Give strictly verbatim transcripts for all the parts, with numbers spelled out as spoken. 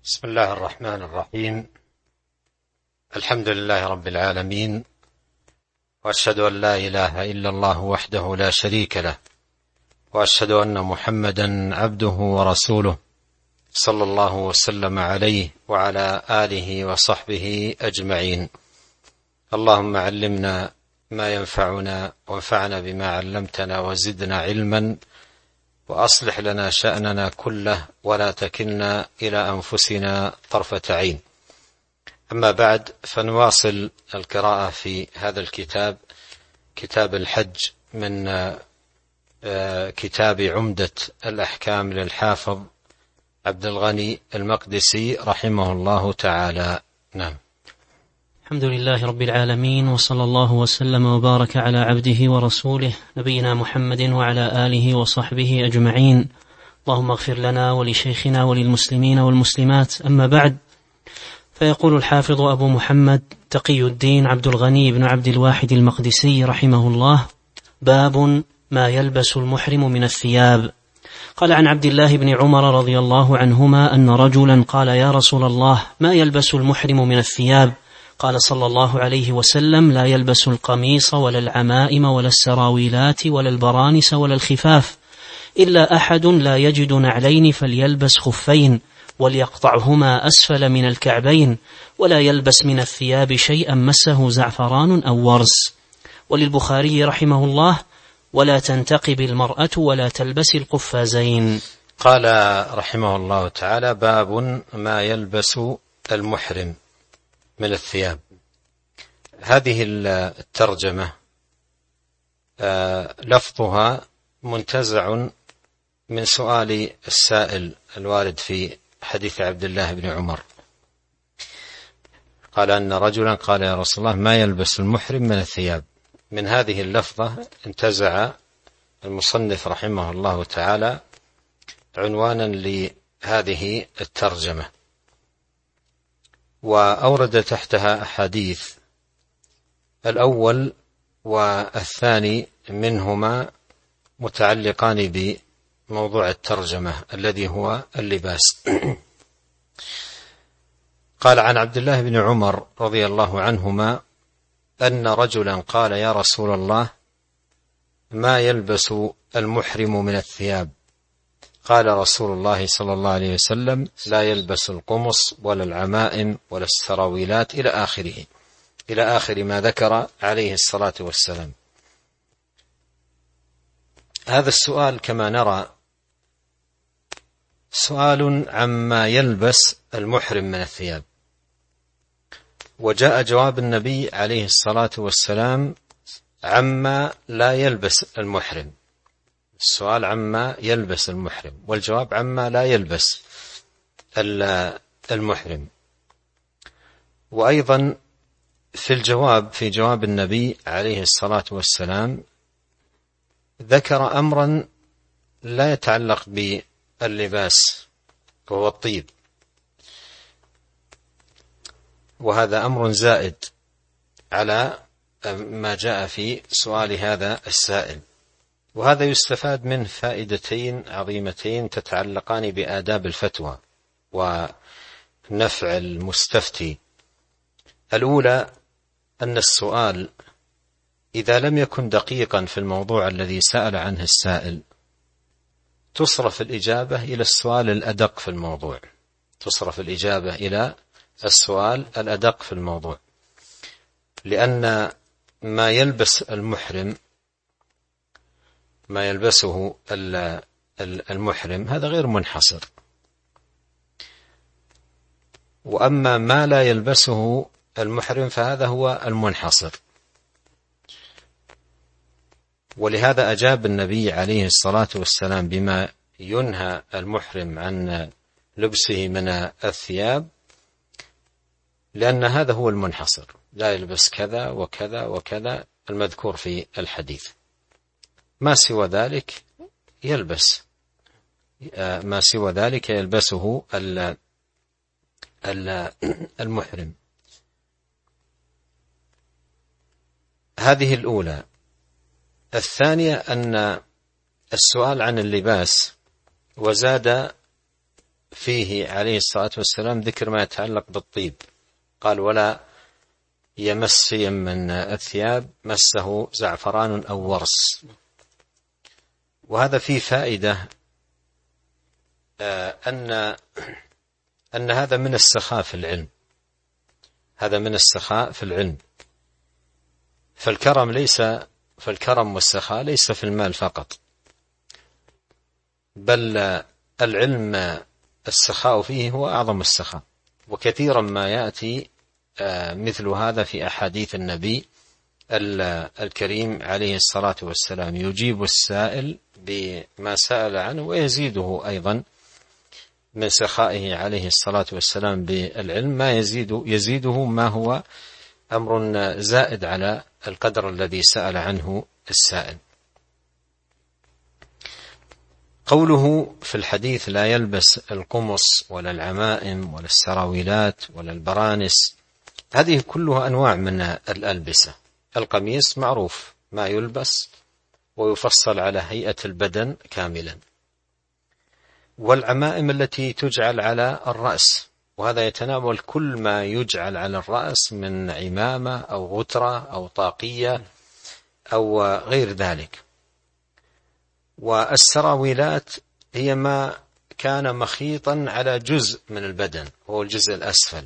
بسم الله الرحمن الرحيم. الحمد لله رب العالمين، وأشهد أن لا إله إلا الله وحده لا شريك له، وأشهد أن محمدا عبده ورسوله صلى الله وسلم عليه وعلى آله وصحبه أجمعين. اللهم علمنا ما ينفعنا وانفعنا بما علمتنا وزدنا علما، وأصلح لنا شأننا كله ولا تكلنا إلى أنفسنا طرفة عين. أما بعد، فنواصل القراءة في هذا الكتاب، كتاب الحج، من كتاب عمدة الأحكام للحافظ عبد الغني المقدسي رحمه الله تعالى. نعم. الحمد لله رب العالمين، وصلى الله وسلم وبارك على عبده ورسوله نبينا محمد وعلى آله وصحبه أجمعين. اللهم اغفر لنا ولشيخنا وللمسلمين والمسلمات. أما بعد، فيقول الحافظ أبو محمد تقي الدين عبد الغني بن عبد الواحد المقدسي رحمه الله: باب ما يلبس المحرم من الثياب. قال عن عبد الله بن عمر رضي الله عنهما أن رجلا قال: يا رسول الله، ما يلبس المحرم من الثياب؟ قال صلى الله عليه وسلم: لا يلبس القميص ولا العمائم ولا السراويلات ولا البرانس ولا الخفاف، إلا أحد لا يجد نعلين فليلبس خفين وليقطعهما أسفل من الكعبين، ولا يلبس من الثياب شيئا مسه زعفران أو ورس. وللبخاري رحمه الله: ولا تنتقب المرأة ولا تلبس القفازين. قال رحمه الله تعالى: باب ما يلبس المحرم من الثياب. هذه الترجمة لفظها منتزع من سؤال السائل الوارد في حديث عبد الله بن عمر. قال أن رجلا قال: يا رسول الله، ما يلبس المحرم من الثياب. من هذه اللفظة انتزع المصنف رحمه الله تعالى عنوانا لهذه الترجمة، وأورد تحتها أحاديث. الأول والثاني منهما متعلقان بموضوع الترجمة الذي هو اللباس. قال عن عبد الله بن عمر رضي الله عنهما أن رجلا قال: يا رسول الله، ما يلبس المحرم من الثياب؟ قال رسول الله صلى الله عليه وسلم: لا يلبس القمص ولا العمائم ولا السراويلات، إلى آخره، إلى آخر ما ذكر عليه الصلاة والسلام. هذا السؤال كما نرى سؤال عما يلبس المحرم من الثياب، وجاء جواب النبي عليه الصلاة والسلام عما لا يلبس المحرم. السؤال عما يلبس المحرم، والجواب عما لا يلبس المحرم. وأيضا في الجواب في جواب النبي عليه الصلاة والسلام ذكر أمرا لا يتعلق باللباس، وهو الطيب، وهذا أمر زائد على ما جاء في سؤال هذا السائل. وهذا يستفاد منه فائدتين عظيمتين تتعلقان بآداب الفتوى ونفع المستفتي. الأولى أن السؤال إذا لم يكن دقيقا في الموضوع الذي سأل عنه السائل، تصرف الإجابة إلى السؤال الأدق في الموضوع، تصرف الإجابة إلى السؤال الأدق في الموضوع، لأن ما يلبس المحرم ما يلبسه المحرم هذا غير منحصر، وأما ما لا يلبسه المحرم فهذا هو المنحصر. ولهذا أجاب النبي عليه الصلاة والسلام بما ينهى المحرم عن لبسه من الثياب، لأن هذا هو المنحصر، لا يلبس كذا وكذا وكذا المذكور في الحديث. ما سوى ذلك يلبس ما سوى ذلك يلبسه المحرم. هذه الأولى. الثانية أن السؤال عن اللباس وزاد فيه عليه الصلاة والسلام ذكر ما يتعلق بالطيب، قال: ولا يمس شيئا من الثياب مسه زعفران أو ورس. وهذا فيه فائدة أن أن هذا من السخاء في العلم، هذا من السخاء في العلم. فالكرم ليس فالكرم والسخاء ليس في المال فقط، بل العلم السخاء فيه هو أعظم السخاء. وكثيرا ما يأتي مثل هذا في أحاديث النبي الكريم عليه الصلاة والسلام، يجيب السائل بما سأل عنه ويزيده أيضا من سخائه عليه الصلاة والسلام بالعلم ما يزيد يزيده ما هو أمر زائد على القدر الذي سأل عنه السائل. قوله في الحديث: لا يلبس القمص ولا العمائم ولا السراويلات ولا البرانس، هذه كلها أنواع من الألبسة. القميص معروف ما يلبس ويفصل على هيئة البدن كاملا، والعمائم التي تجعل على الرأس، وهذا يتناول كل ما يجعل على الرأس من عمامة أو غترة أو طاقية أو غير ذلك. والسراويلات هي ما كان مخيطا على جزء من البدن وهو الجزء الأسفل،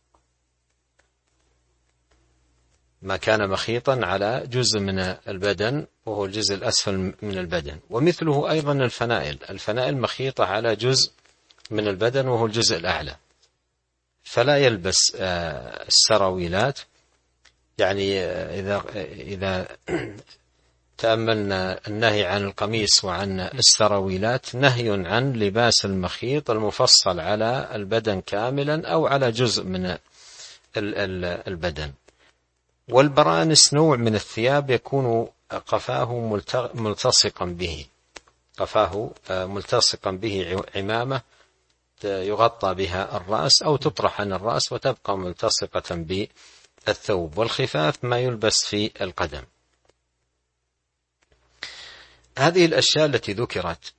ما كان مخيطا على جزء من البدن وهو الجزء الأسفل من البدن. ومثله أيضا الفنائل، الفنائل مخيطة على جزء من البدن وهو الجزء الأعلى، فلا يلبس السراويلات. يعني إذا إذا تأملنا النهي عن القميص وعن السراويلات، نهي عن لباس المخيط المفصل على البدن كاملا أو على جزء من البدن. والبرانس نوع من الثياب يكون قفاه ملتصقا به، قفاه ملتصقا به عمامة يغطى بها الرأس أو تطرح عن الرأس وتبقى ملتصقة بالثوب. والخفاف ما يلبس في القدم. هذه الأشياء التي ذكرت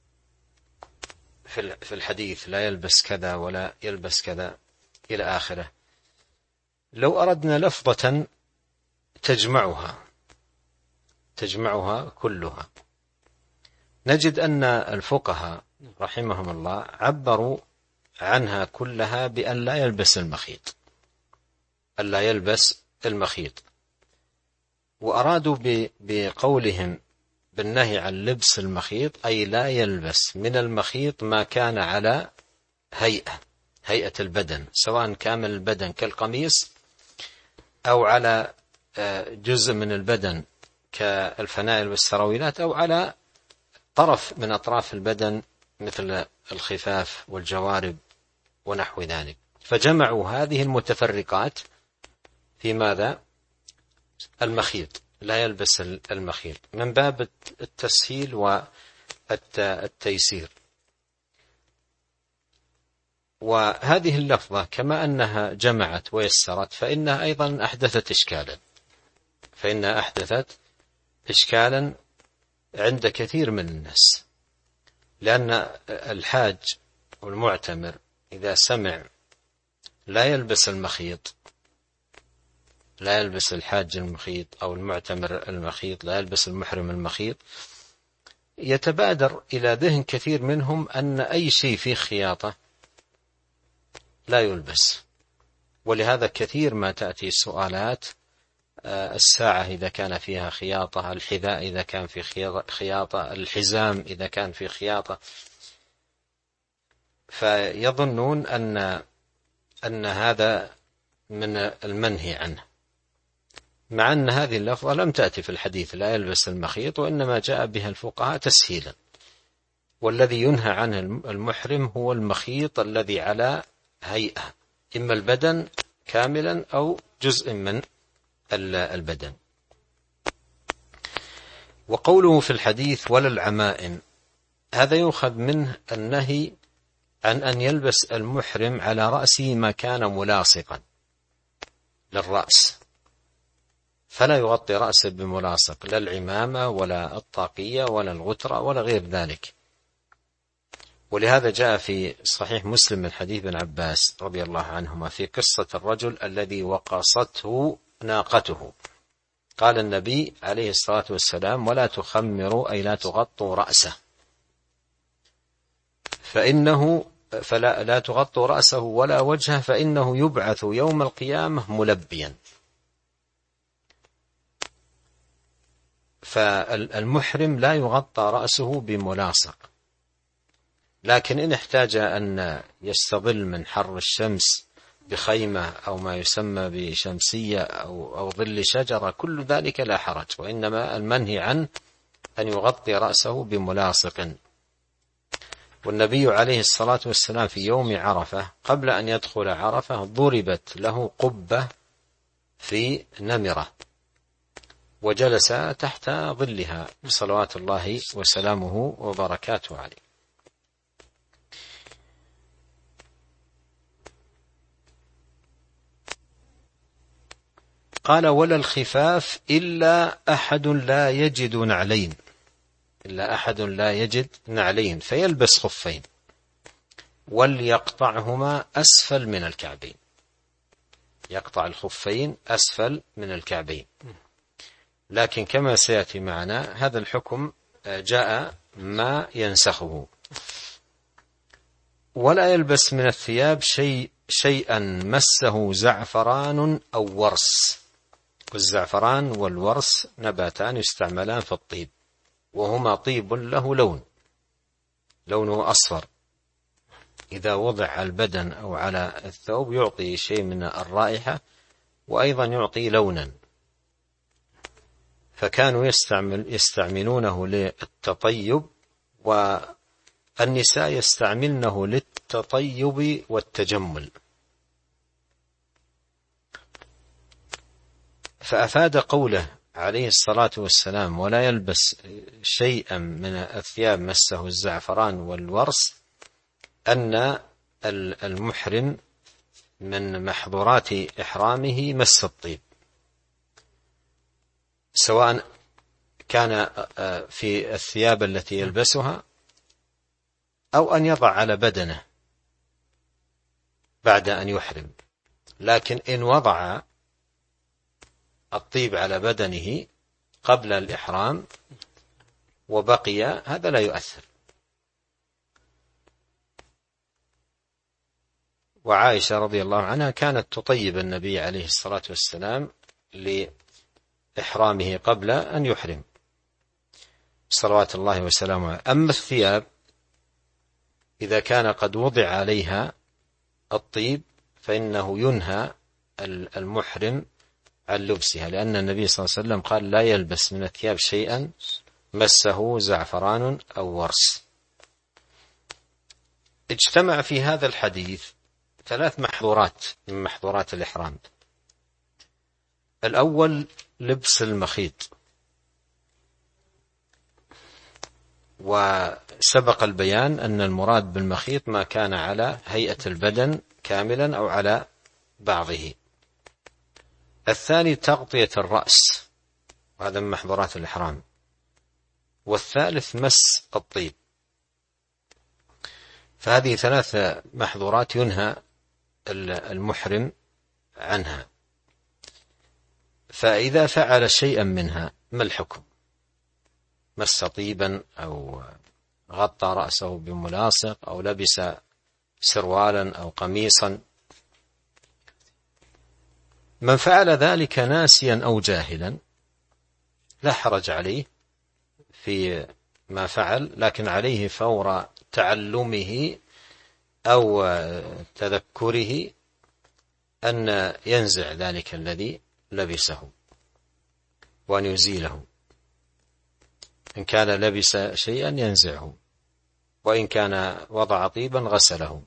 في الحديث: لا يلبس كذا ولا يلبس كذا إلى آخره، لو أردنا لفظة تجمعها تجمعها كلها، نجد أن الفقهاء رحمهم الله عبروا عنها كلها بأن لا يلبس المخيط، أن لا يلبس المخيط، وأرادوا بقولهم بالنهي عن لبس المخيط أي لا يلبس من المخيط ما كان على هيئة هيئة البدن، سواء كامل البدن كالقميص أو على جزء من البدن كالفنائل والسراويلات، أو على طرف من أطراف البدن مثل الخفاف والجوارب ونحو ذلك. فجمعوا هذه المتفرقات في ماذا؟ المخيط، لا يلبس المخيط، من باب التسهيل والتيسير. وهذه اللفظة كما أنها جمعت ويسرت، فإنها أيضا أحدثت إشكالا فإنها أحدثت إشكالا عند كثير من الناس، لأن الحاج والمعتمر إذا سمع لا يلبس المخيط، لا يلبس الحاج المخيط أو المعتمر المخيط، لا يلبس المحرم المخيط، يتبادر إلى ذهن كثير منهم أن أي شيء فيه خياطة لا يلبس. ولهذا كثير ما تأتي سؤالات: الساعة إذا كان فيها خياطة، الحذاء إذا كان في خياطة، الحزام إذا كان في خياطة، فيظنون أن أن هذا من المنهي عنه، مع أن هذه اللفظة لم تأتي في الحديث لا يلبس المخيط، وإنما جاء بها الفقهاء تسهيلا. والذي ينهى عنه المحرم هو المخيط الذي على هيئة، إما البدن كاملا أو جزء من البدن. وقوله في الحديث: ولا العمائم، هذا يؤخذ منه النهي عن أن يلبس المحرم على رأسه ما كان ملاصقا للرأس، فلا يغطي رأسه بملاصق، لا العمامة ولا الطاقية ولا الغترة ولا غير ذلك. ولهذا جاء في صحيح مسلم من حديث ابن عباس رضي الله عنهما في قصة الرجل الذي وقصته ناقته، قال النبي عليه الصلاة والسلام: ولا تخمروا أي لا تغطوا رأسه، فإنه فلا لا تغطوا رأسه ولا وجهه فإنه يبعث يوم القيامة ملبيا. فالمحرم لا يغطى رأسه بملاصق، لكن إن احتاج أن يستظل من حر الشمس بخيمة أو ما يسمى بشمسية أو, أو ظل شجرة، كل ذلك لا حرج، وإنما المنهي عنه أن يغطي رأسه بملاصق. والنبي عليه الصلاة والسلام في يوم عرفة قبل أن يدخل عرفة ضربت له قبة في نمرة وجلس تحت ظلها صلوات الله وسلامه وبركاته عليه. قال: ولا الخفاف إلا أحد لا يجد نعلين إلا أحد لا يجد نعلين فيلبس خفين وليقطعهما أسفل من الكعبين، يقطع الخفين أسفل من الكعبين. لكن كما سيأتي معنا هذا الحكم جاء ما ينسخه. ولا يلبس من الثياب شيء شيئا مسه زعفران أو ورس. والزعفران والورس نباتان يستعملان في الطيب، وهما طيب له لون لونه أصفر، إذا وضع على البدن أو على الثوب يعطي شيء من الرائحة وأيضا يعطي لونا، فكانوا يستعمل يستعملونه للتطيب، والنساء يستعملنه للتطيب والتجمل. فأفاد قوله عليه الصلاة والسلام: ولا يلبس شيئا من الثياب مسه الزعفران والورس، أن المحرم من محظورات إحرامه مس الطيب، سواء كان في الثياب التي يلبسها أو أن يضع على بدنه بعد أن يحرم. لكن إن وضع الطيب على بدنه قبل الإحرام وبقي، هذا لا يؤثر. وعائشة رضي الله عنها كانت تطيب النبي عليه الصلاة والسلام لإحرامه قبل أن يحرم صلوات الله وسلامه. أما الثياب إذا كان قد وضع عليها الطيب فإنه ينهى المحرم عن لبسها، لأن النبي صلى الله عليه وسلم قال: لا يلبس من الثياب شيئا مسه زعفران أو ورس. اجتمع في هذا الحديث ثلاث محظورات من محظورات الإحرام. الأول لبس المخيط، وسبق البيان أن المراد بالمخيط ما كان على هيئة البدن كاملا أو على بعضه. الثاني تغطية الرأس، وهذا من محظورات الإحرام. والثالث مس الطيب. فهذه ثلاث محظورات ينهى المحرم عنها. فإذا فعل شيئا منها ما الحكم؟ مس طيبا أو غطى رأسه بملاصق أو لبس سروالا أو قميصا. من فعل ذلك ناسيا أو جاهلا لا حرج عليه في ما فعل، لكن عليه فور تعلمه أو تذكره أن ينزع ذلك الذي لبسه وأن يزيله. إن كان لبس شيئا ينزعه، وإن كان وضع طيبا غسله.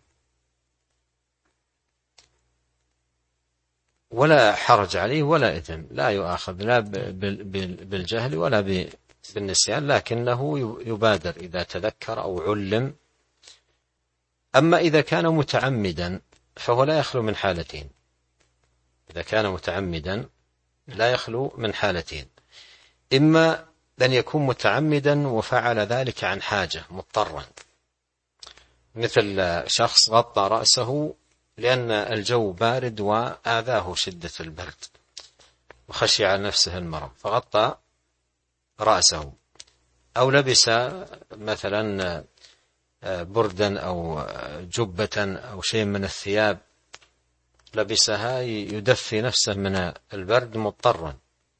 ولا حرج عليه ولا إثم، لا يؤاخذ لا بالجهل ولا بالنسيان، لكنه يبادر إذا تذكر أو علم. أما إذا كان متعمدا فهو لا يخلو من حالتين. إذا كان متعمدا لا يخلو من حالتين: إما أن يكون متعمدا وفعل ذلك عن حاجة مضطرا، مثل شخص غطى رأسه لأن الجو بارد وآذاه شدة البرد وخشي على نفسه المرض فغطى رأسه، أو لبس مثلا بردا أو جبة أو شيء من الثياب لبسها يدفي نفسه من البرد مضطرا،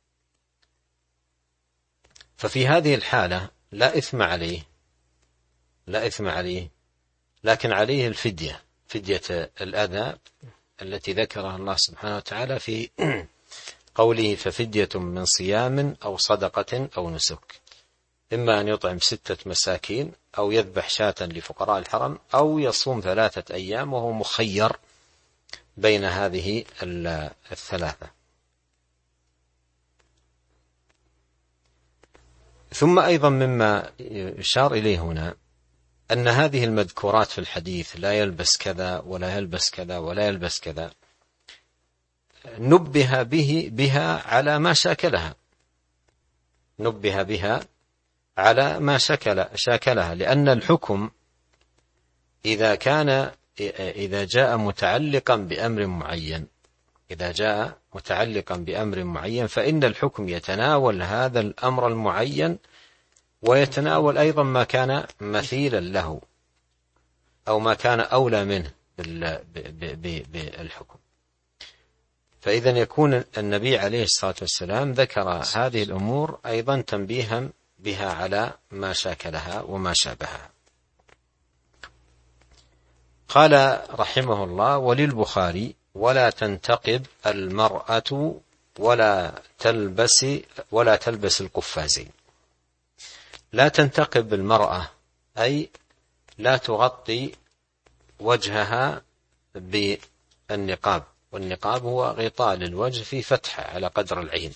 ففي هذه الحالة لا إثم عليه لا إثم عليه لكن عليه الفدية، فدية الأذى التي ذكرها الله سبحانه وتعالى في قوله ففدية من صيام أو صدقة أو نسك، إما أن يطعم ستة مساكين أو يذبح شاة لفقراء الحرم أو يصوم ثلاثة أيام، وهو مخير بين هذه الثلاثة. ثم أيضا مما يشار إليه هنا أن هذه المذكورات في الحديث لا يلبس كذا ولا يلبس كذا ولا يلبس كذا نبه به بها على ما شاكلها نبه بها على ما شكل شاكلها لأن الحكم إذا كان إذا جاء متعلقا بأمر معين إذا جاء متعلقا بأمر معين فإن الحكم يتناول هذا الأمر المعين ويتناول أيضا ما كان مثيلا له أو ما كان أولى منه بالحكم. فإذا يكون النبي عليه الصلاة والسلام ذكر هذه الأمور أيضا تنبيها بها على ما شاكلها وما شابهها. قال رحمه الله: وللبخاري: ولا تنتقب المرأة ولا تلبس ولا تلبس القفازين. لا تنتقب المرأة أي لا تغطي وجهها بالنقاب، والنقاب هو غطاء للوجه في فتحة على قدر العين،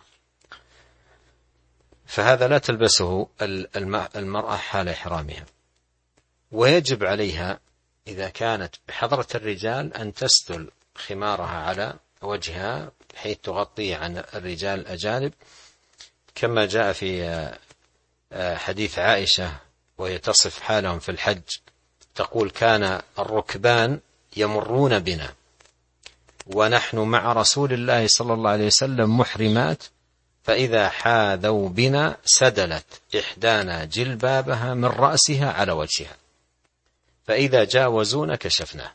فهذا لا تلبسه المرأة حال إحرامها. ويجب عليها إذا كانت بحضرة الرجال أن تستل خمارها على وجهها بحيث تغطي عن الرجال الأجانب، كما جاء في حديث عائشة وهي تصف حالهم في الحج تقول: كان الركبان يمرون بنا ونحن مع رسول الله صلى الله عليه وسلم محرمات، فإذا حاذوا بنا سدلت إحدانا جلبابها من رأسها على وجهها، فإذا جاوزونا كشفناه.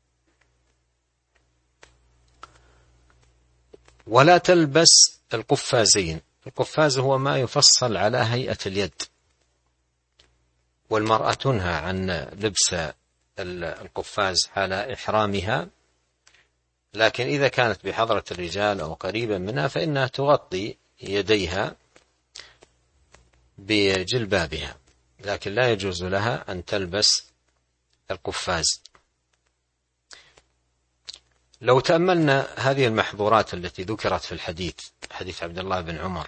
ولا تلبس القفازين. القفاز هو ما يفصل على هيئة اليد، والمرأة تنهى عن لبس القفاز حال إحرامها، لكن إذا كانت بحضرة الرجال أو قريبا منها فإنها تغطي يديها بجلبابها، لكن لا يجوز لها أن تلبس القفاز. لو تأملنا هذه المحظورات التي ذكرت في الحديث، حديث عبد الله بن عمر،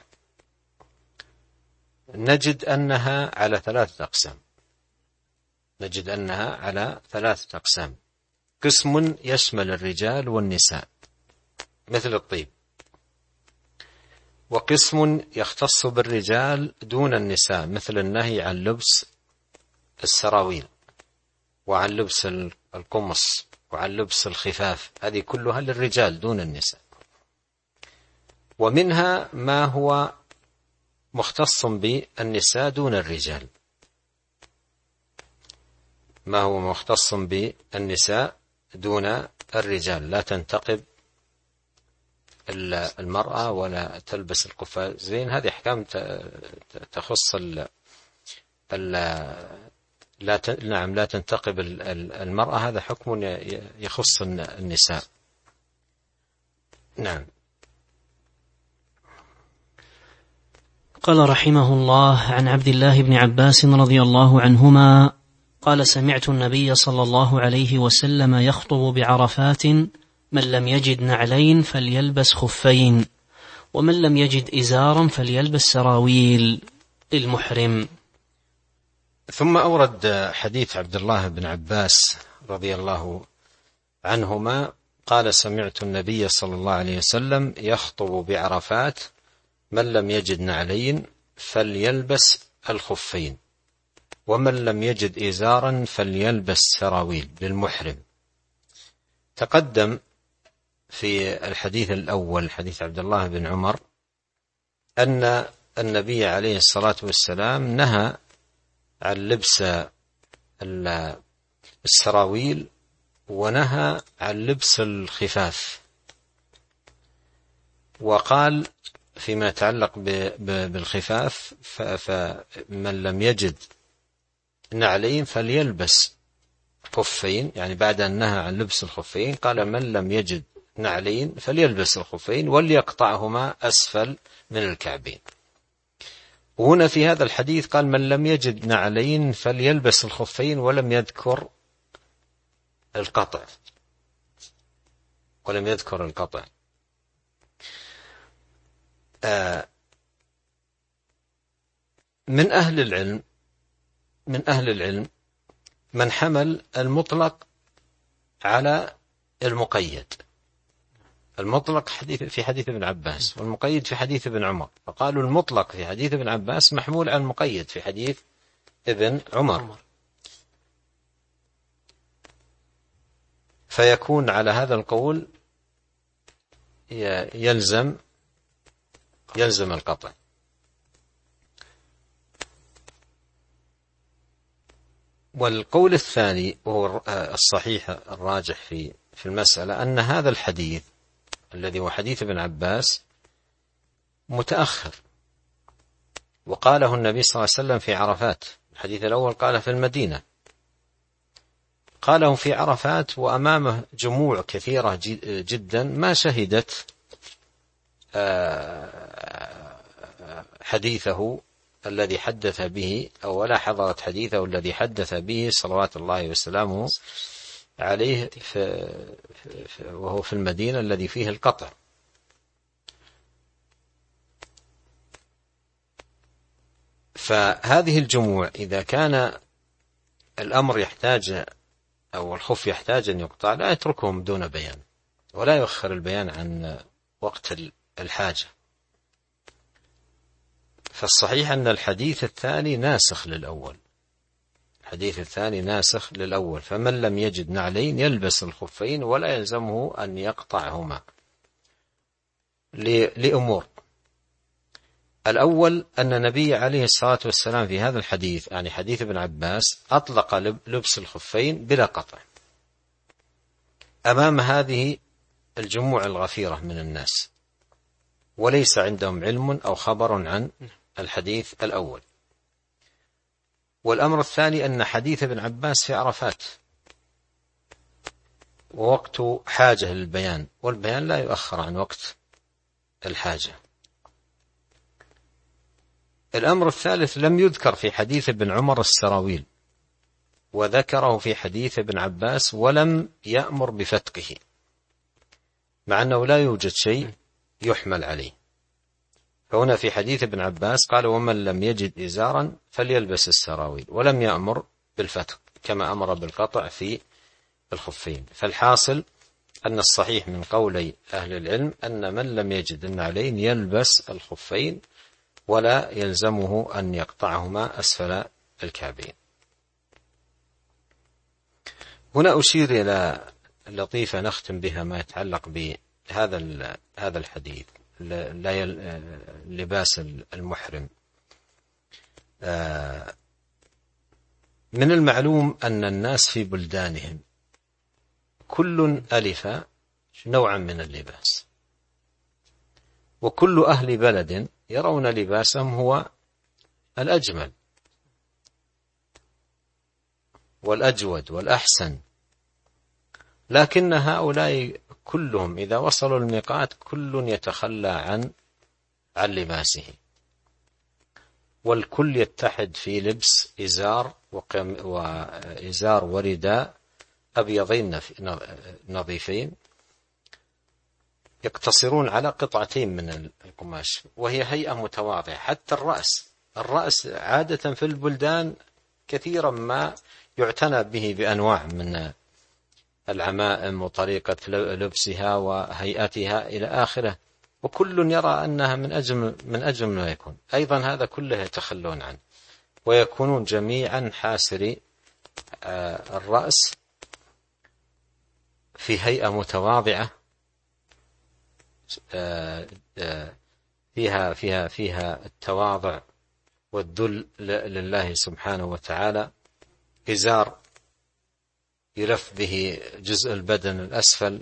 نجد أنها على ثلاثة أقسام نجد أنها على ثلاثة أقسام قسم يشمل الرجال والنساء مثل الطيب، وقسم يختص بالرجال دون النساء مثل النهي عن لبس السراويل وعن لبس القمص وعن لبس الخفاف، هذه كلها للرجال دون النساء. ومنها ما هو مختص بالنساء دون الرجال ما هو مختص بالنساء دون الرجال لا تنتقب المرأة ولا تلبس القفازين. هذه أحكام تخص ال ال لا ت... نعم لا تنتقب المرأة، هذا حكم يخص النساء. نعم. قال رحمه الله: عن عبد الله بن عباس رضي الله عنهما قال: سمعت النبي صلى الله عليه وسلم يخطب بعرفات: من لم يجد نعلين فليلبس خفين، ومن لم يجد إزارا فليلبس سراويل للمحرم. ثم أورد حديث عبد الله بن عباس رضي الله عنهما قال: سمعت النبي صلى الله عليه وسلم يخطب بعرفات: من لم يجد نعلين فليلبس الخفين. ومن لم يجد إزارا فليلبس سراويل للمحرم. تقدم في الحديث الأول حديث عبد الله بن عمر أن النبي عليه الصلاة والسلام نهى عن لبس السراويل ونهى عن لبس الخفاف، وقال فيما يتعلق بالخفاف فمن لم يجد نعلين فليلبس خفين، يعني بعد أن نهى عن لبس الخفين قال من لم يجد نعلين فليلبس الخفين وليقطعهما أسفل من الكعبين. وهنا في هذا الحديث قال من لم يجد نعلين فليلبس الخفين ولم يذكر القطع ولم يذكر القطع آه من أهل العلم من أهل العلم من حمل المطلق على المقيد. المطلق حديث في حديث ابن عباس والمقيد في حديث ابن عمر، فقالوا المطلق في حديث ابن عباس محمول على المقيد في حديث ابن عمر، فيكون على هذا القول يلزم يلزم القطع. والقول الثاني وهو الصحيح الراجح في في المسألة أن هذا الحديث الذي هو حديث ابن عباس متأخر، وقاله النبي صلى الله عليه وسلم في عرفات. الحديث الأول قال في المدينة، قاله في عرفات وأمامه جموع كثيرة جدا ما شهدت حديثه الذي حدث به أو ولا حضرت حديثه الذي حدث به صلوات الله وسلامه عليه في وهو في المدينة الذي فيه القطع. فهذه الجموع إذا كان الأمر يحتاج أو الخف يحتاج أن يقطع لا يتركهم دون بيان ولا يؤخر البيان عن وقت الحاجة. فالصحيح أن الحديث الثاني ناسخ للأول، الحديث الثاني ناسخ للأول، فمن لم يجد نعلين يلبس الخفين ولا يلزمه أن يقطعهما لأمور. الأول أن النبي عليه الصلاة والسلام في هذا الحديث يعني حديث ابن عباس أطلق لبس الخفين بلا قطع أمام هذه الجموع الغفيرة من الناس، وليس عندهم علم أو خبر عن الحديث الأول. والأمر الثاني أن حديث ابن عباس في عرفات ووقت حاجة للبيان، والبيان لا يؤخر عن وقت الحاجة. الأمر الثالث لم يذكر في حديث ابن عمر السراويل، وذكره في حديث ابن عباس ولم يأمر بفتقه، مع أنه لا يوجد شيء يحمل عليه. فهنا في حديث ابن عباس قال ومن لم يجد إزارا فليلبس السراويل، ولم يأمر بالفتق كما أمر بالقطع في الخفين. فالحاصل أن الصحيح من قولي أهل العلم أن من لم يجد النعلين يلبس الخفين ولا يلزمه أن يقطعهما أسفل الكعبين. هنا أشير إلى لطيفة نختم بها ما يتعلق بهذا هذا الحديث لا لباس المحرم. من المعلوم أن الناس في بلدانهم كل ألف نوعا من اللباس، وكل أهل بلد يرون لباسهم هو الأجمل والأجود والأحسن، لكن هؤلاء كلهم إذا وصلوا الميقات كل يتخلى عن عن لباسه، والكل يتحد في لبس إزار وإزار ورداء أبيضين نظيفين يقتصرون على قطعتين من القماش، وهي هيئة متواضعة. حتى الرأس الرأس عادة في البلدان كثيرا ما يعتنى به بأنواع من العمائم وطريقة لبسها وهيئتها إلى آخره، وكل يرى أنها من أجمل من أجمل ما يكون. أيضا هذا كله يتخلون عنه، ويكونون جميعا حاسري الرأس في هيئة متواضعة فيها فيها فيها التواضع والذل لله سبحانه وتعالى، إزار يلف به جزء البدن الأسفل،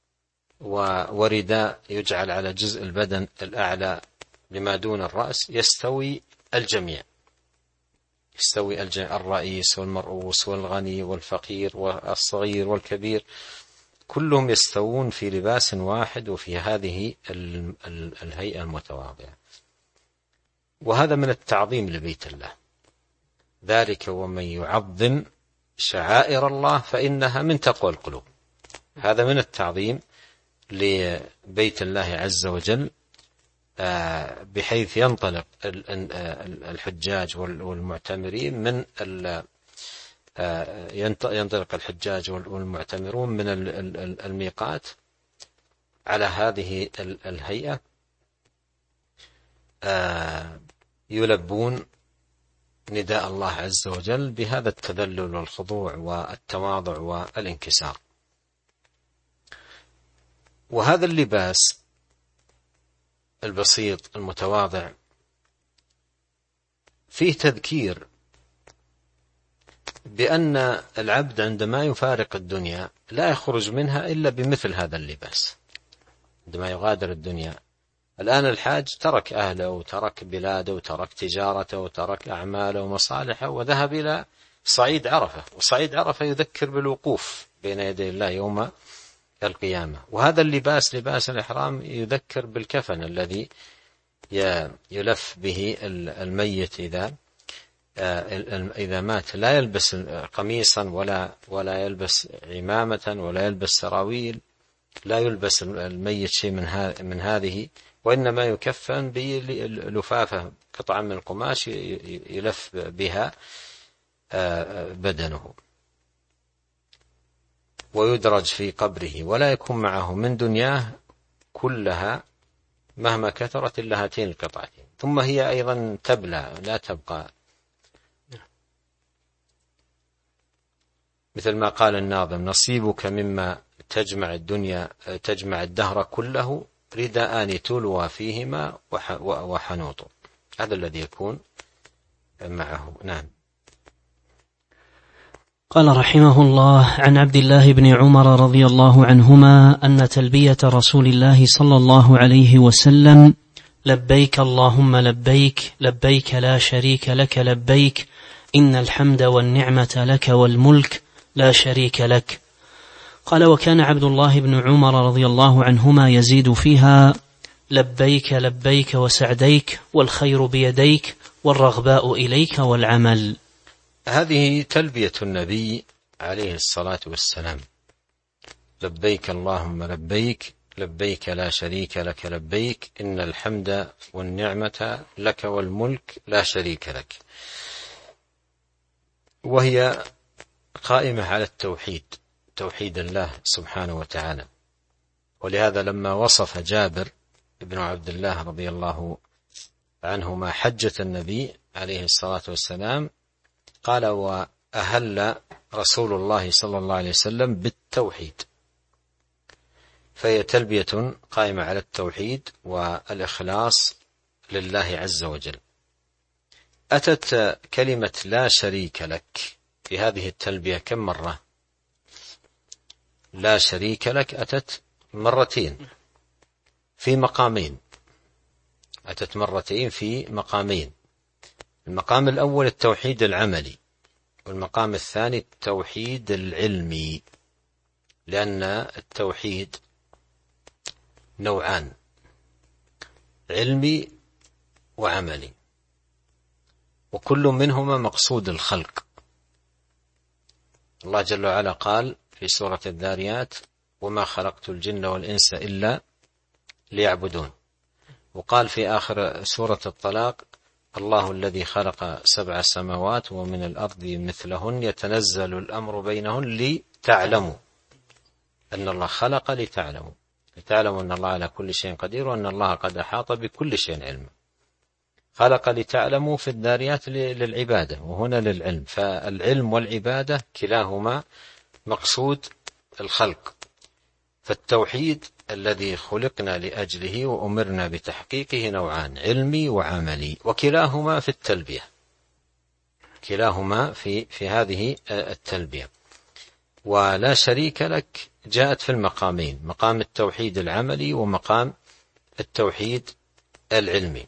ورداء يجعل على جزء البدن الأعلى لما دون الرأس، يستوي الجميع، يستوي الجميع، الرئيس والمرؤوس والغني والفقير والصغير والكبير، كلهم يستوون في لباس واحد وفي هذه الهيئة المتواضعة. وهذا من التعظيم لبيت الله، ذلك ومن يعظم شعائر الله فإنها من تقوى القلوب. هذا من التعظيم لبيت الله عز وجل، بحيث ينطلق الحجاج والمعتمرين من ينطلق الحجاج والمعتمرون من الميقات على هذه الهيئة، يلبون نداء الله عز وجل بهذا التذلل والخضوع والتواضع والانكسار. وهذا اللباس البسيط المتواضع فيه تذكير بأن العبد عندما يفارق الدنيا لا يخرج منها إلا بمثل هذا اللباس. عندما يغادر الدنيا، الآن الحاج ترك أهله وترك بلاده وترك تجارته وترك أعماله ومصالحه وذهب إلى صعيد عرفة، وصعيد عرفة يذكر بالوقوف بين يدي الله يوم القيامة. وهذا اللباس لباس الإحرام يذكر بالكفن الذي يلف به الميت إذا إذا مات، لا يلبس قميصا ولا ولا يلبس عمامة ولا يلبس سراويل، لا يلبس الميت شيء من من هذه، وإنما يكفن بلفافة قطعة من القماش يلف بها بدنه، ويدرج في قبره، ولا يكون معه من دنياه كلها مهما كثرت إلا هاتين القطعتين، ثم هي أيضا تبلى لا تبقى، مثل ما قال الناظم: نصيبك مما تجمع الدنيا تجمع الدهر كله، رداءان تلوى فيهما وحنوط. هذا الذي يكون معه. نعم. قال رحمه الله: عن عبد الله بن عمر رضي الله عنهما أن تلبية رسول الله صلى الله عليه وسلم: لبيك اللهم لبيك لبيك لا شريك لك لبيك إن الحمد والنعمة لك والملك لا شريك لك. قال: وكان عبد الله بن عمر رضي الله عنهما يزيد فيها: لبيك لبيك وسعديك والخير بيديك والرغباء إليك والعمل. هذه تلبية النبي عليه الصلاة والسلام: لبيك اللهم لبيك لبيك لا شريك لك لبيك إن الحمد والنعمة لك والملك لا شريك لك. وهي قائمة على التوحيد، توحيد الله سبحانه وتعالى. ولهذا لما وصف جابر بن عبد الله رضي الله عنهما حجة النبي عليه الصلاة والسلام قال: وأهل رسول الله صلى الله عليه وسلم بالتوحيد. فهي تلبية قائمة على التوحيد والإخلاص لله عز وجل. أتت كلمة لا شريك لك في هذه التلبية كم مرة؟ لا شريك لك أتت مرتين في مقامين، أتت مرتين في مقامين. المقام الأول التوحيد العملي، والمقام الثاني التوحيد العلمي، لأن التوحيد نوعان: علمي وعملي، وكل منهما مقصود الخلق. الله جل وعلا قال في سورة الذاريات: وما خلقت الجن والإنس إلا ليعبدون. وقال في آخر سورة الطلاق: الله الذي خلق سبع سماوات ومن الأرض مثلهن يتنزل الأمر بينهن لتعلموا أن الله خلق لتعلموا لتعلموا أن الله على كل شيء قدير وأن الله قد أحاط بكل شيء علما. خلق لتعلموا في الذاريات للعبادة وهنا للعلم، فالعلم والعبادة كلاهما مقصود الخلق. فالتوحيد الذي خلقنا لأجله وأمرنا بتحقيقه نوعان، علمي وعملي، وكلاهما في التلبية، كلاهما في في هذه التلبية. ولا شريك لك جاءت في المقامين، مقام التوحيد العملي ومقام التوحيد العلمي.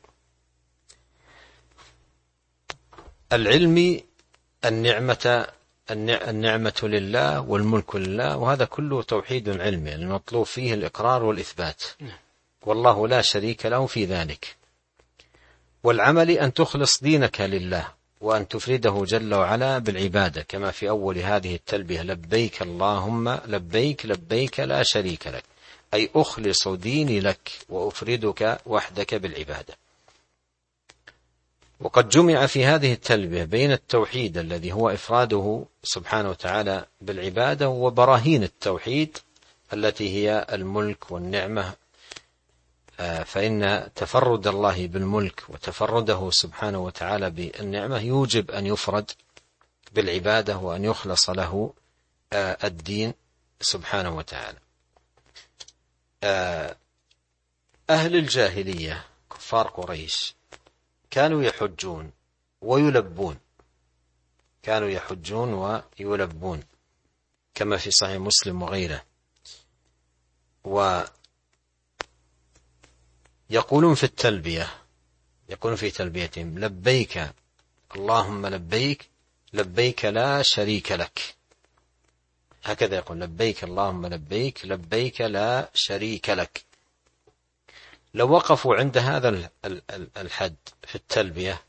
العلمي النعمة النعمة لله والملك لله، وهذا كله توحيد علمي المطلوب فيه الإقرار والإثبات، والله لا شريك له في ذلك. والعمل أن تخلص دينك لله وأن تفرده جل وعلا بالعبادة، كما في أول هذه التلبية: لبيك اللهم لبيك لبيك لا شريك لك، أي أخلص ديني لك وأفردك وحدك بالعبادة. وقد جمع في هذه التلبية بين التوحيد الذي هو إفراده سبحانه وتعالى بالعبادة وبراهين التوحيد التي هي الملك والنعمة، فإن تفرد الله بالملك وتفرده سبحانه وتعالى بالنعمة يوجب أن يفرد بالعبادة وأن يخلص له الدين سبحانه وتعالى. أهل الجاهلية كفار قريش كانوا يحجون ويلبون، كانوا يحجون ويلبون كما في صحيح مسلم وغيره، ويقولون في التلبية، يقولون في تلبيتهم: لبيك اللهم لبيك لبيك لا شريك لك، هكذا يقول: لبيك اللهم لبيك لبيك لا شريك لك. لو وقفوا عند هذا الحد في التلبية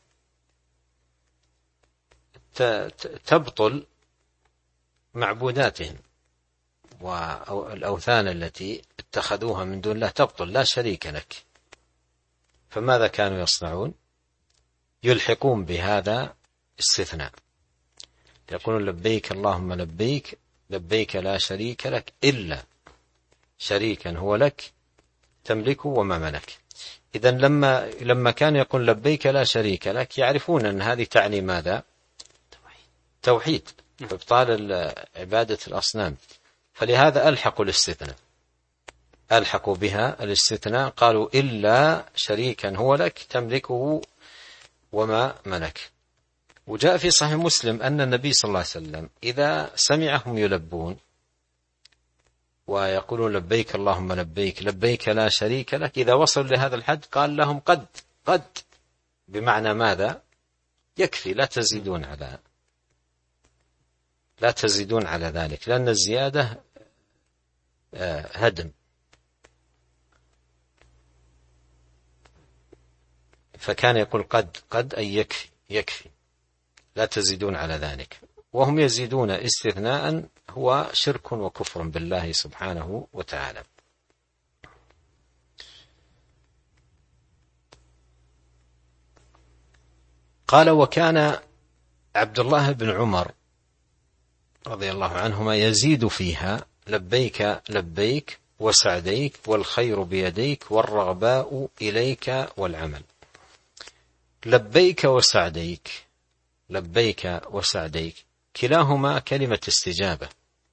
تبطل معبوداتهم، والأوثان التي اتخذوها من دون الله تبطل، لا شريك لك. فماذا كانوا يصنعون؟ يلحقون بهذا استثناء، يقولون: لبيك اللهم لبيك لبيك لا شريك لك إلا شريكا هو لك تملكه وما ملك. إذن لما لما كان يقول لبيك لا شريك لك يعرفون أن هذه تعني ماذا؟ توحيد، إبطال عبادة الأصنام. فلهذا ألحقوا الاستثناء، ألحقوا بها الاستثناء، قالوا: إلا شريكا هو لك تملكه وما ملك. وجاء في صحيح مسلم أن النبي صلى الله عليه وسلم إذا سمعهم يلبون ويقولون: لبيك اللهم لبيك لبيك لا شريك لك، إذا وصلوا لهذا الحد قال لهم: قد قد بمعنى ماذا؟ يكفي، لا تزيدون على لا تزيدون على ذلك، لأن الزيادة هدم. فكان يقول: قد قد أي يكفي يكفي لا تزيدون على ذلك. وهم يزيدون استثناء هو شرك وكفر بالله سبحانه وتعالى. قال: وكان عبد الله بن عمر رضي الله عنهما يزيد فيها: لبيك لبيك وسعديك والخير بيديك والرغباء إليك والعمل. لبيك وسعديك، لبيك وسعديك كلاهما كلمة استجابة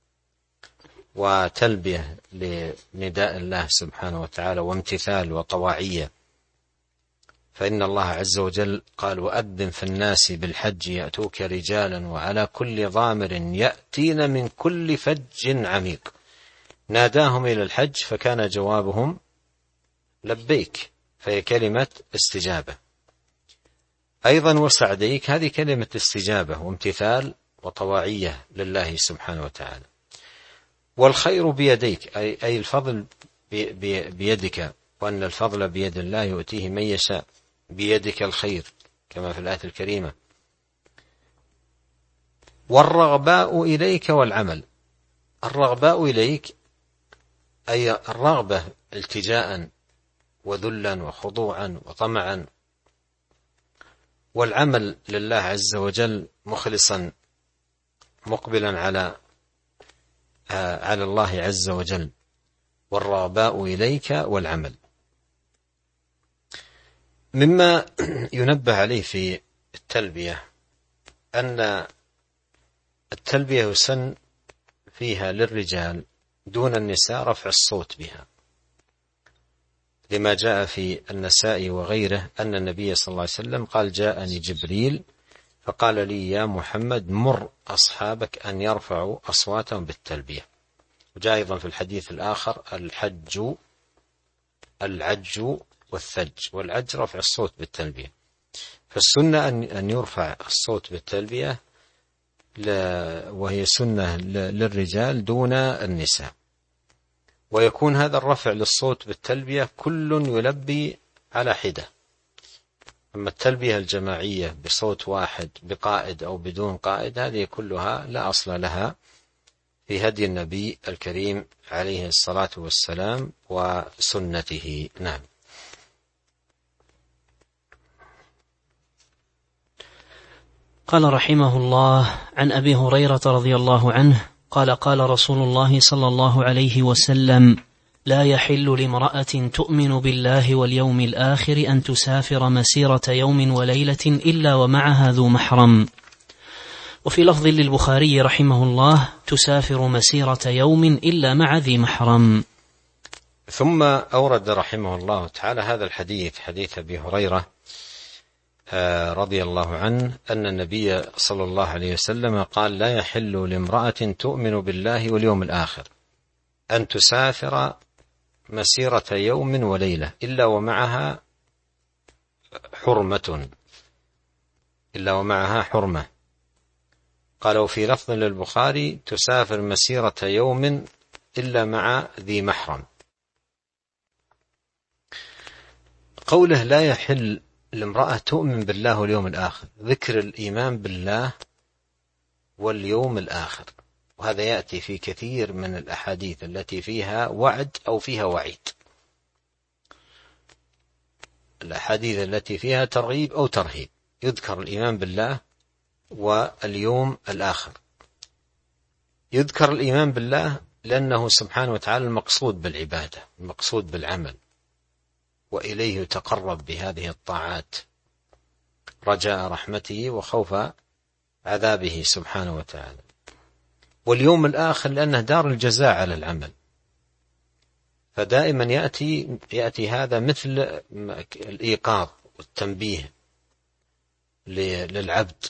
وتلبية لنداء الله سبحانه وتعالى وامتثال وطواعية. فإن الله عز وجل قال: وأذن في الناس بالحج يأتوك رجالا وعلى كل ضامر يأتين من كل فج عميق. ناداهم إلى الحج فكان جوابهم لبيك، فهي كلمة استجابة. أيضا وسعديك هذه كلمة استجابة وامتثال وطواعية لله سبحانه وتعالى. والخير بيديك أي الفضل بيدك، وأن الفضل بيد الله يؤتيه من يشاء، بيدك الخير كما في الآية الكريمة. والرغباء إليك والعمل. الرغباء إليك أي الرغبة التجاء وذلا وخضوعا وطمعا، والعمل لله عز وجل مخلصا مقبلا على على الله عز وجل. والرغباء إليك والعمل. مما ينبه عليه في التلبية أن التلبية يسن فيها للرجال دون النساء رفع الصوت بها، لما جاء في النسائي وغيره أن النبي صلى الله عليه وسلم قال: جاءني جبريل فقال لي يا محمد مر أصحابك أن يرفعوا أصواتهم بالتلبية. وجاء أيضا في الحديث الآخر: الحج العج والثج، والعج رفع الصوت بالتلبية. فالسنة أن يرفع الصوت بالتلبية، وهي سنة للرجال دون النساء، ويكون هذا الرفع للصوت بالتلبية كل يلبي على حدة. أما التلبية الجماعية بصوت واحد بقائد أو بدون قائد، هذه كلها لا أصل لها في هدي النبي الكريم عليه الصلاة والسلام وسنته. نعم. قال رحمه الله: عن أبي هريرة رضي الله عنه قال: قال رسول الله صلى الله عليه وسلم: لا يحل لامرأة تؤمن بالله واليوم الآخر أن تسافر مسيرة يوم وليلة إلا ومعها ذو محرم. وفي لفظ للبخاري رحمه الله: تسافر مسيرة يوم إلا مع ذي محرم. ثم أورد رحمه الله تعالى هذا الحديث، حديث أبي هريرة رضي الله عنه أن النبي صلى الله عليه وسلم قال: لا يحل لامرأة تؤمن بالله واليوم الآخر أن تسافر مسيرة يوم وليلة إلا ومعها حرمة إلا ومعها حرمة. قالوا في لفظ للبخاري: تسافر مسيرة يوم إلا مع ذي محرم. قوله لا يحل الامرأة تؤمن بالله واليوم الآخر، ذكر الإيمان بالله واليوم الآخر، وهذا يأتي في كثير من الأحاديث التي فيها وعد أو فيها وعيد، الأحاديث التي فيها ترغيب أو ترهيب، يذكر الإيمان بالله واليوم الآخر. يذكر الإيمان بالله لأنه سبحانه وتعالى المقصود بالعبادة، المقصود بالعمل، وإليه يتقرب بهذه الطاعات رجاء رحمته وخوف عذابه سبحانه وتعالى. واليوم الآخر لأنه دار الجزاء على العمل، فدائما يأتي, يأتي هذا مثل الإيقاظ والتنبيه للعبد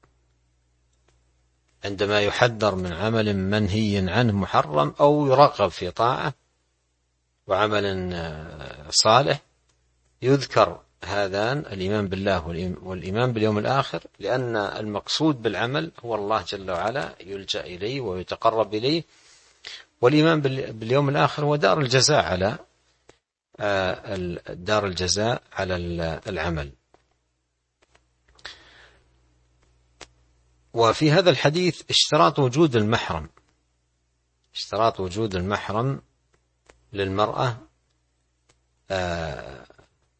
عندما يحذر من عمل منهي عنه محرم أو يرغب في طاعة وعمل صالح، يذكر هذان الإيمان بالله والإيمان باليوم الآخر، لأن المقصود بالعمل هو الله جل وعلا يلجأ إليه ويتقرب إليه، والإيمان باليوم الآخر هو دار الجزاء على دار الجزاء على العمل. وفي هذا الحديث اشتراط وجود المحرم، اشتراط وجود المحرم للمرأة آه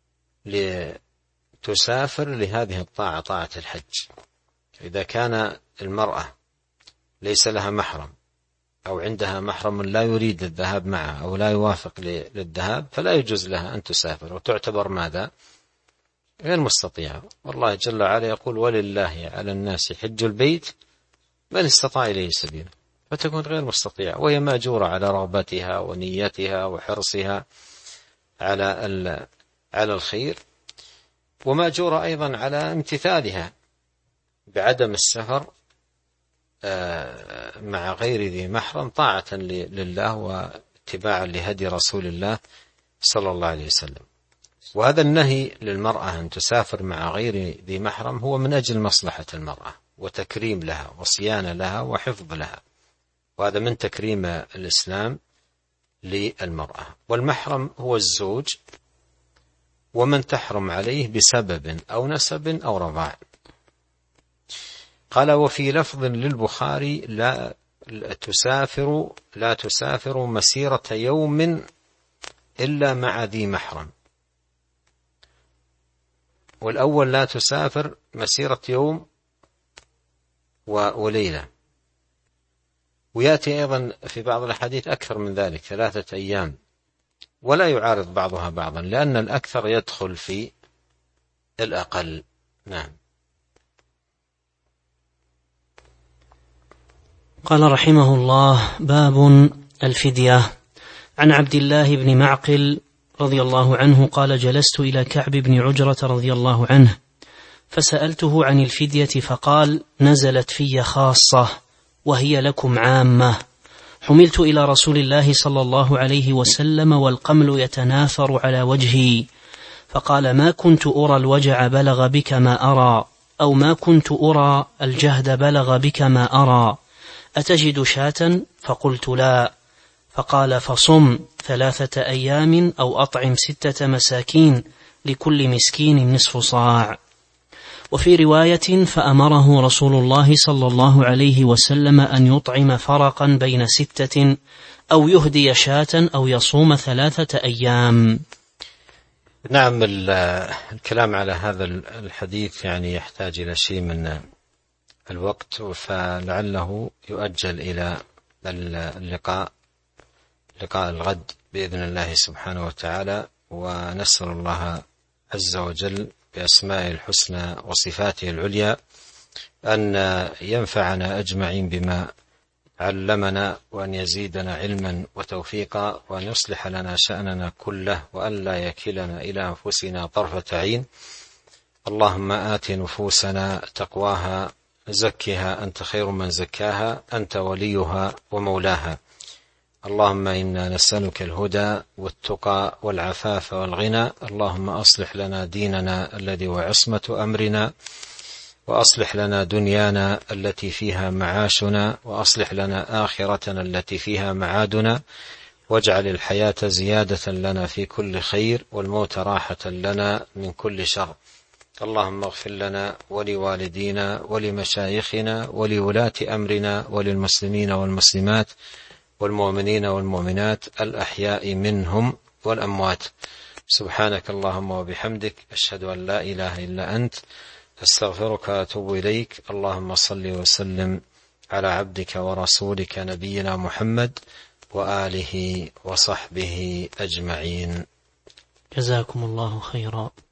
لتسافر لهذه الطاعة، طاعة الحج. إذا كان المرأة ليس لها محرم أو عندها محرم لا يريد الذهاب معها أو لا يوافق للذهاب، فلا يجوز لها أن تسافر، وتعتبر ماذا؟ غير مستطيعة. والله جل وعلا يقول: ولله على الناس حج البيت من استطاع إليه سبيلا، فتكون غير مستطيعة، وهي ماجورة على رغبتها ونيتها وحرصها على على الخير، وماجورة أيضا على امتثالها بعدم السفر مع غير ذي محرم طاعة لله واتباعا لهدي رسول الله صلى الله عليه وسلم. وهذا النهي للمرأة أن تسافر مع غير ذي محرم هو من أجل مصلحة المرأة وتكريم لها وصيانة لها وحفظ لها، وهذا من تكريم الإسلام للمرأة. والمحرم هو الزوج ومن تحرم عليه بسبب أو نسب أو رضاع. قال: وفي لفظ للبخاري: لا تسافر لا تسافر مسيرة يوم إلا مع ذي محرم. والأول لا تسافر مسيرة يوم وليلة، ويأتي أيضا في بعض الحديث أكثر من ذلك، ثلاثة أيام، ولا يعارض بعضها بعضا، لأن الأكثر يدخل في الأقل. نعم. قال رحمه الله: باب الفدية. عن عبد الله بن معقل رضي الله عنه قال: جلست إلى كعب بن عجرة رضي الله عنه فسألته عن الفدية فقال: نزلت في خاصة وهي لكم عامة. حملت إلى رسول الله صلى الله عليه وسلم والقمل يتناثر على وجهي، فقال: ما كنت أرى الوجع بلغ بك ما أرى، أو ما كنت أرى الجهد بلغ بك ما أرى، أتجد شاة؟ فقلت: لا. فقال: فصم ثلاثة أيام أو أطعم ستة مساكين لكل مسكين نصف صاع. وفي رواية: فأمره رسول الله صلى الله عليه وسلم أن يطعم فرقا بين ستة، أو يهدي شاة، أو يصوم ثلاثة أيام. نعم. الكلام على هذا الحديث يعني يحتاج إلى شيء من الوقت، فلعله يؤجل إلى اللقاء لقاء الغد بإذن الله سبحانه وتعالى. ونسأل الله عز وجل بأسمائه الحسنى وصفاته العليا أن ينفعنا أجمعين بما علمنا، وأن يزيدنا علما وتوفيقا، وأن يصلح لنا شأننا كله، وأن لا يكلنا إلى أنفسنا طرفة عين. اللهم آت نفوسنا تقواها، زكها أنت خير من زكاها، أنت وليها ومولاها. اللهم إنا نسألك الهدى والتقى والعفاف والغنى. اللهم أصلح لنا ديننا الذي هو عصمة أمرنا، وأصلح لنا دنيانا التي فيها معاشنا، وأصلح لنا آخرتنا التي فيها معادنا، واجعل الحياة زيادة لنا في كل خير، والموت راحة لنا من كل شر. اللهم اغفر لنا ولوالدينا ولمشايخنا ولولاة أمرنا وللمسلمين والمسلمات والمؤمنين والمؤمنات الأحياء منهم والأموات. سبحانك اللهم وبحمدك، أشهد أن لا إله إلا أنت، أستغفرك وأتوب إليك. اللهم صل وسلم على عبدك ورسولك نبينا محمد وآله وصحبه أجمعين. جزاكم الله خيرا.